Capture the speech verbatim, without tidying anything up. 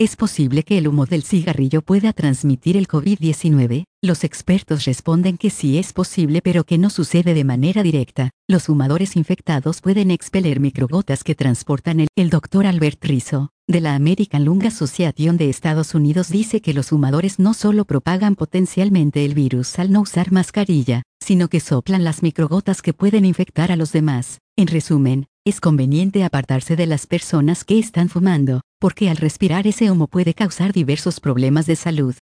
¿Es posible que el humo del cigarrillo pueda transmitir el COVID diecinueve? Los expertos responden que sí es posible, pero que no sucede de manera directa. Los fumadores infectados pueden expeler microgotas que transportan el... El doctor Albert Rizzo, de la American Lung Association de Estados Unidos, dice que los fumadores no solo propagan potencialmente el virus al no usar mascarilla, sino que soplan las microgotas que pueden infectar a los demás. En resumen, es conveniente apartarse de las personas que están fumando, porque al respirar ese humo puede causar diversos problemas de salud.